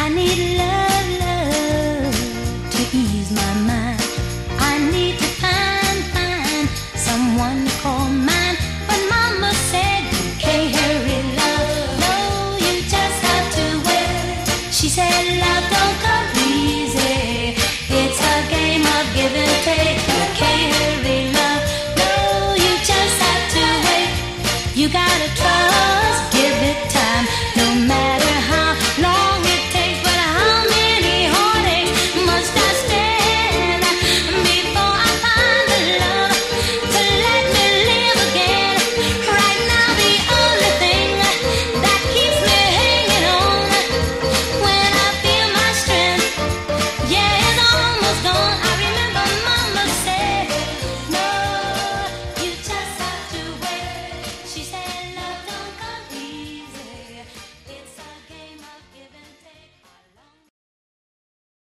need love, love to ease my mind. I need to find someone to call mine. But Mama said you can't hurry love. No, you just have to wait. She said love don't come easy. It's a game of give and take. You can't hurry love. No, you just have to wait. You gotta trust.